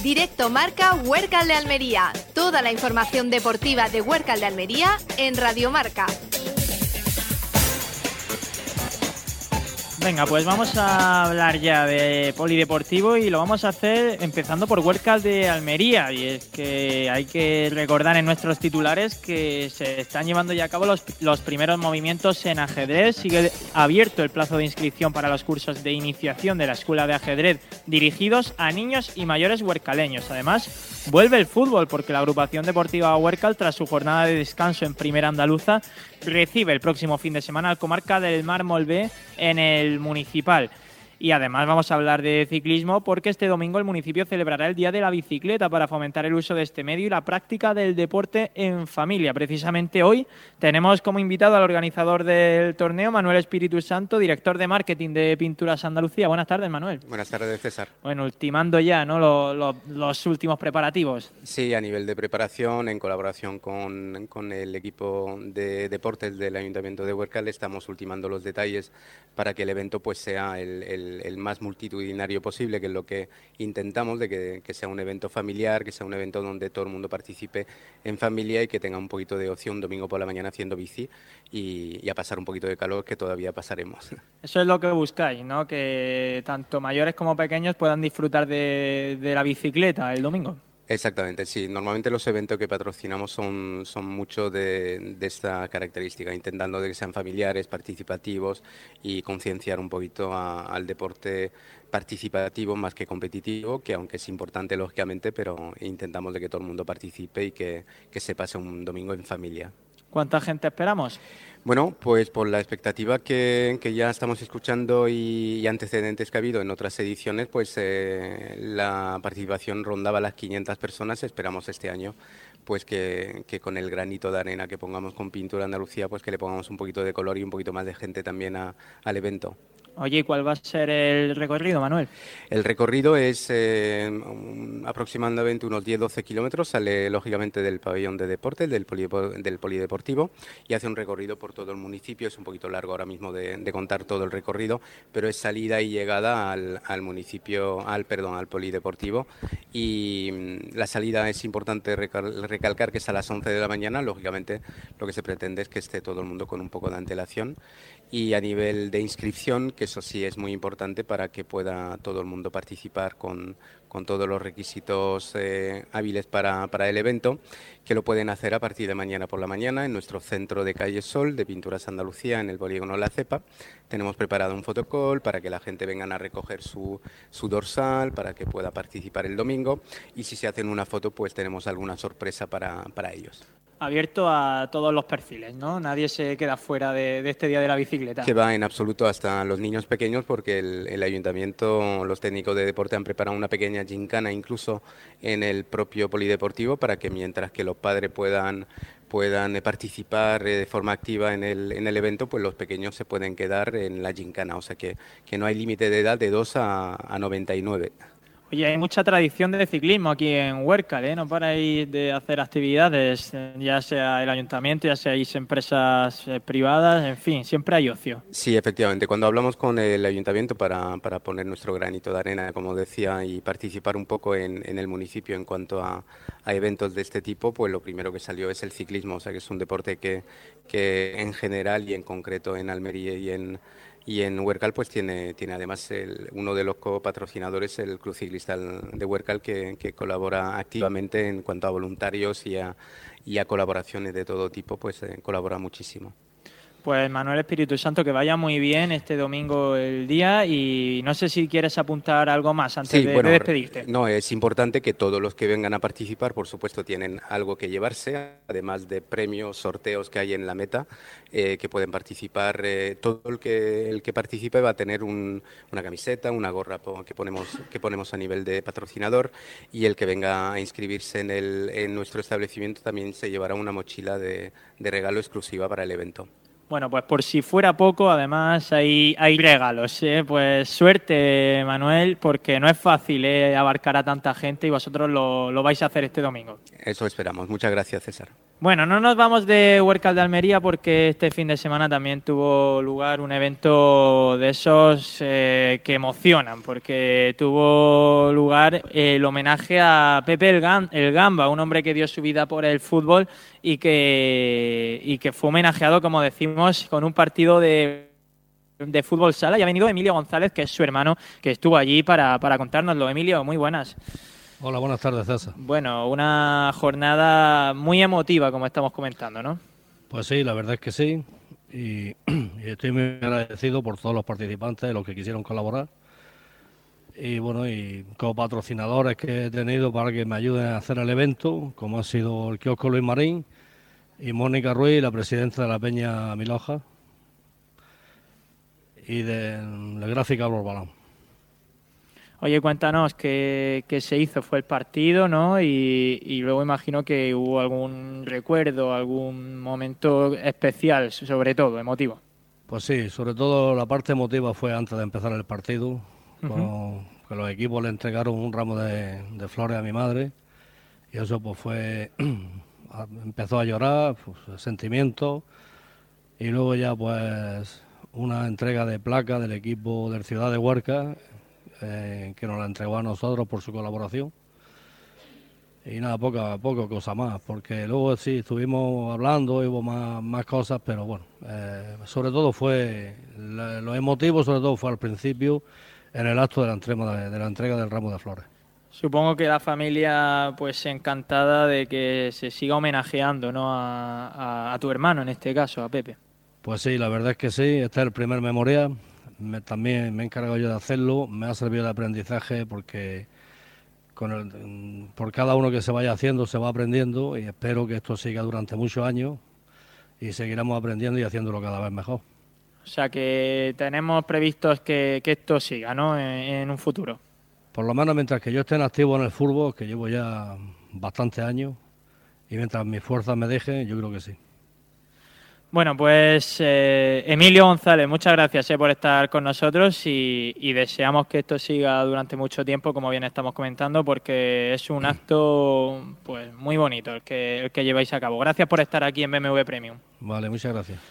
Directo Marca Huércal de Almería. Toda la información deportiva de Huércal de Almería en Radio Marca. Venga, pues vamos a hablar ya de polideportivo y lo vamos a hacer empezando por Huércal de Almería. Y es que hay que recordar en nuestros titulares que se están llevando ya a cabo los primeros movimientos en ajedrez. Sigue abierto el plazo de inscripción para los cursos de iniciación de la Escuela de Ajedrez dirigidos a niños y mayores huercaleños. Además, vuelve el fútbol porque la agrupación deportiva Huércal, tras su jornada de descanso en Primera Andaluza, recibe el próximo fin de semana al Comarca del Mármol B en el Municipal. Y además vamos a hablar de ciclismo porque este domingo el municipio celebrará el Día de la Bicicleta para fomentar el uso de este medio y la práctica del deporte en familia. Precisamente hoy tenemos como invitado al organizador del torneo, Manuel Espíritu Santo, director de marketing de Pinturas Andalucía. Buenas tardes, Manuel. Buenas tardes, César. Bueno, ultimando ya, ¿no?, los últimos preparativos. Sí, a nivel de preparación, en colaboración con el equipo de deportes del Ayuntamiento de Huércal, estamos ultimando los detalles para que el evento pues sea el más multitudinario posible, que es lo que intentamos, de que sea un evento familiar, que sea un evento donde todo el mundo participe en familia y que tenga un poquito de ocio un domingo por la mañana haciendo bici y a pasar un poquito de calor, que todavía pasaremos. Eso es lo que buscáis, ¿no?, que tanto mayores como pequeños puedan disfrutar de la bicicleta el domingo. Exactamente, sí. Normalmente los eventos que patrocinamos son mucho de esta característica, intentando de que sean familiares, participativos y concienciar un poquito al deporte participativo más que competitivo, que aunque es importante lógicamente, pero intentamos de que todo el mundo participe y que se pase un domingo en familia. ¿Cuánta gente esperamos? Bueno, pues por la expectativa que ya estamos escuchando y antecedentes que ha habido en otras ediciones, pues la participación rondaba las 500 personas. Esperamos este año pues que con el granito de arena que pongamos con Pintura Andalucía, pues que le pongamos un poquito de color y un poquito más de gente también al evento. Oye, ¿y cuál va a ser el recorrido, Manuel? El recorrido es aproximadamente unos 10-12 kilómetros, sale lógicamente del pabellón de deportes, del polideportivo, y hace un recorrido por todo el municipio. Es un poquito largo ahora mismo de contar todo el recorrido, pero es salida y llegada al polideportivo, y la salida es importante recalcar que es a las 11 de la mañana. Lógicamente lo que se pretende es que esté todo el mundo con un poco de antelación, y a nivel de inscripción, que eso sí es muy importante para que pueda todo el mundo participar con todos los requisitos hábiles para el evento, que lo pueden hacer a partir de mañana por la mañana en nuestro centro de Calle Sol de Pinturas Andalucía, en el polígono La Cepa. Tenemos preparado un photocall para que la gente venga a recoger su dorsal, para que pueda participar el domingo, y si se hacen una foto pues tenemos alguna sorpresa para ellos. Abierto a todos los perfiles, ¿no? Nadie se queda fuera de este Día de la Bicicleta. Que va en absoluto, hasta los niños pequeños, porque el ayuntamiento, los técnicos de deporte han preparado una pequeña gincana incluso en el propio polideportivo, para que mientras que los padres puedan participar de forma activa en el evento, pues los pequeños se pueden quedar en la gincana. O sea que no hay límite de edad, de 2 a 99. Oye, hay mucha tradición de ciclismo aquí en Huércal, ¿eh? No paráis de hacer actividades, ya sea el ayuntamiento, ya seáis empresas privadas, en fin, siempre hay ocio. Sí, efectivamente. Cuando hablamos con el ayuntamiento para poner nuestro granito de arena, como decía, y participar un poco en el municipio en cuanto a eventos de este tipo, pues lo primero que salió es el ciclismo. O sea que es un deporte que en general y en concreto en Almería y en Huércal pues tiene además uno de los copatrocinadores, el Club Ciclista de Huércal, que colabora activamente en cuanto a voluntarios y a colaboraciones de todo tipo, pues colabora muchísimo. Pues Manuel Espíritu Santo, que vaya muy bien este domingo el día, y no sé si quieres apuntar algo más antes de despedirte. No, es importante que todos los que vengan a participar, por supuesto, tienen algo que llevarse, además de premios, sorteos que hay en la meta, que pueden participar. Todo el que participe va a tener una camiseta, una gorra que ponemos a nivel de patrocinador, y el que venga a inscribirse en nuestro establecimiento también se llevará una mochila de regalo exclusiva para el evento. Bueno, pues por si fuera poco, además hay regalos, ¿eh? Pues suerte, Manuel, porque no es fácil abarcar a tanta gente, y vosotros lo vais a hacer este domingo. Eso esperamos. Muchas gracias, César. Bueno, no nos vamos de Huércal de Almería porque este fin de semana también tuvo lugar un evento de esos que emocionan, porque tuvo lugar el homenaje a Pepe el Gamba, un hombre que dio su vida por el fútbol y que fue homenajeado, como decimos, con un partido de fútbol sala. Y ha venido Emilio González, que es su hermano, que estuvo allí para contárnoslo. Emilio, muy buenas. Hola, buenas tardes, César. Bueno, una jornada muy emotiva, como estamos comentando, ¿no? Pues sí, la verdad es que sí, y estoy muy agradecido por todos los participantes, los que quisieron colaborar, y bueno, y como patrocinadores que he tenido para que me ayuden a hacer el evento, como ha sido el kiosco Luis Marín y Mónica Ruiz, la presidenta de la Peña Miloja, y de la gráfica Balón. Oye, cuéntanos qué se hizo. Fue el partido, ¿no? Y luego imagino que hubo algún recuerdo, algún momento especial, sobre todo, emotivo. Pues sí, sobre todo la parte emotiva fue antes de empezar el partido, que los equipos le entregaron un ramo de flores a mi madre, y eso pues fue, empezó a llorar, pues, sentimientos, y luego ya pues una entrega de placa del equipo del Ciudad de Huerca, que nos la entregó a nosotros por su colaboración. Y nada, poco cosa más, porque luego sí estuvimos hablando, hubo más cosas, pero bueno, sobre todo fue, lo emotivo sobre todo fue al principio, en el acto de la entrega del ramo de flores. Supongo que la familia pues encantada de que se siga homenajeando, ¿no? a tu hermano, en este caso, a Pepe. Pues sí, la verdad es que sí, este es el primer memorial. También me he encargado yo de hacerlo, me ha servido de aprendizaje porque por cada uno que se vaya haciendo se va aprendiendo, y espero que esto siga durante muchos años y seguiremos aprendiendo y haciéndolo cada vez mejor. O sea que tenemos previstos que esto siga, ¿no? En un futuro. Por lo menos mientras que yo esté en activo en el fútbol, que llevo ya bastantes años, y mientras mis fuerzas me dejen, yo creo que sí. Bueno, pues Emilio González, muchas gracias por estar con nosotros y deseamos que esto siga durante mucho tiempo, como bien estamos comentando, porque es un acto pues muy bonito el que lleváis a cabo. Gracias por estar aquí en BMW Premium. Vale, muchas gracias.